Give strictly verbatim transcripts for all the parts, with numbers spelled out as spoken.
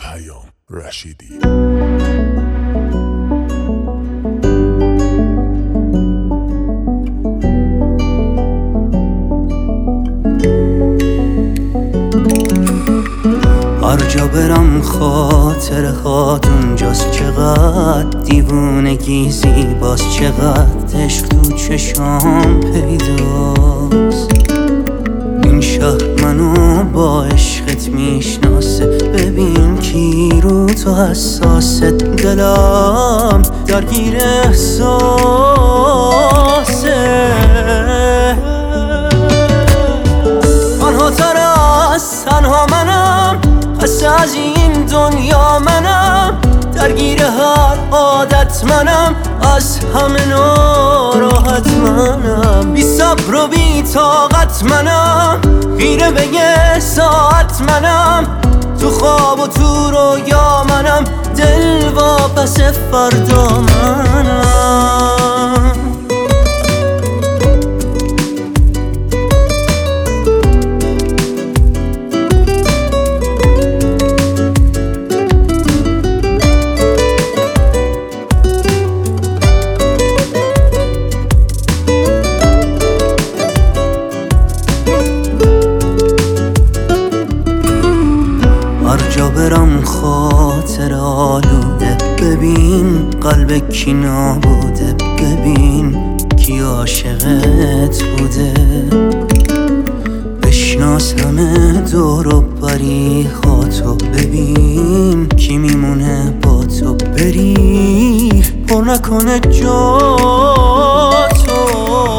پیام رشیدی. هر جا برم خاطر هات اونجاست، چقدر دیوونگی زیباست، چقدر عشق تو چشام پیداست. این شهر منو با عشقت میشناسه، ببین کی رو تو حساسه، دلم درگیر احساسه. تنها تر از تنها منم، خسته از این دنیا منم، درگیر هر عادت منم، از همه ناراحت منم، بی صبر و بی طاقت منم، خیره به یه ساعت منم، تو خواب و تو رویا منم، دل واپس فردا منم. هر جا برم خاطر آلوده، ببین قلب کی نابوده، ببین کی عاشقت بوده، بشناس همه دور و بریخاتو، ببین کی میمونه با تو، بری پر نکنه جا تو.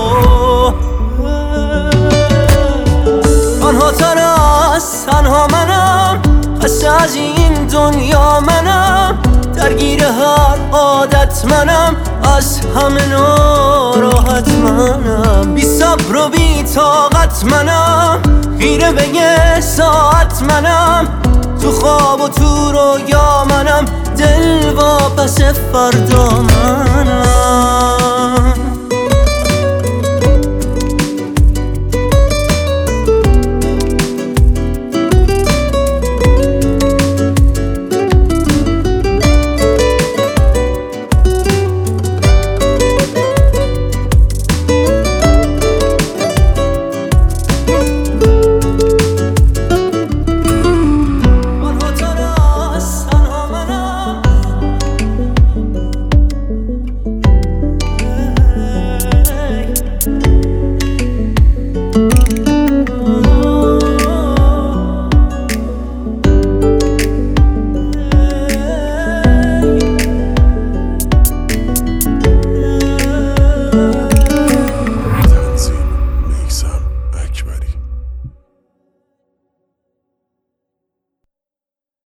تنها تر از تنها منم، خسته از این دنیا منم، درگیر هر عادت منم، از همه ناراحت منم، بی صبر و بی طاقت منم، خیره به یه ساعت منم، تو خواب و تو رویا منم، دل واپس فردا منم.